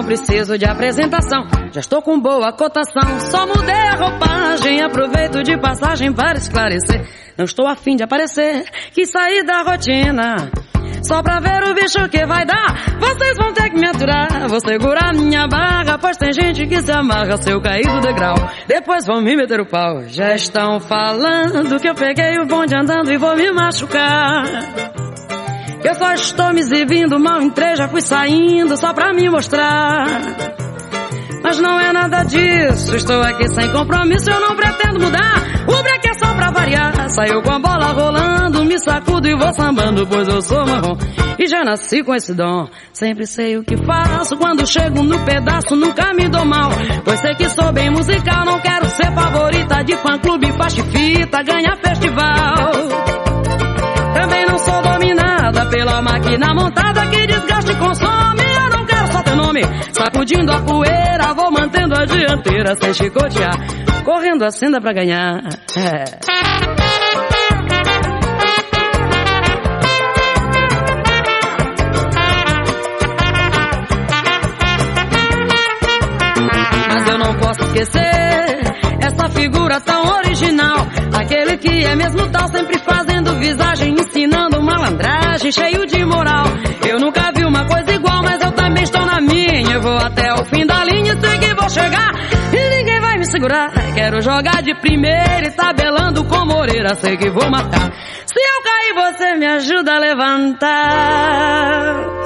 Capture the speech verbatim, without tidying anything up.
não preciso de apresentação, já estou com boa cotação. Só mudei a roupagem, aproveito de passagem para esclarecer. Não estou a fim de aparecer, quis sair da rotina, só pra ver o bicho que vai dar. Vocês vão ter que me aturar, vou segurar minha barra, pois tem gente que se amarra se eu cair do degrau. Depois vão me meter o pau. Já estão falando que eu peguei o bonde andando e vou me machucar. Eu só estou me exibindo, mal entrei, já fui saindo só pra me mostrar. Mas não é nada disso, estou aqui sem compromisso, eu não pretendo mudar. O break é só pra variar, saiu com a bola rolando, me sacudo e vou sambando, pois eu sou marrom e já nasci com esse dom. Sempre sei o que faço, quando chego no pedaço nunca me dou mal, pois sei que sou bem musical, não quero ser favorita de fã-clube, faixa fita, ganhar festival. Também não sou dominada pela máquina montada que desgaste e consome. Eu não quero só teu nome, sacudindo a poeira, vou mantendo a dianteira sem chicotear, correndo assim dá pra ganhar. É. Mas eu não posso esquecer essa figura tão original, aquele que é mesmo tal, sempre fazendo visagem, ensinando malandragem, cheio de moral. Eu nunca vi uma coisa igual, mas eu também estou na minha. Eu vou até o fim da linha e sei que vou chegar e ninguém vai me segurar. Quero jogar de primeira e tabelando com Moreira, sei que vou matar. Se eu cair você me ajuda a levantar.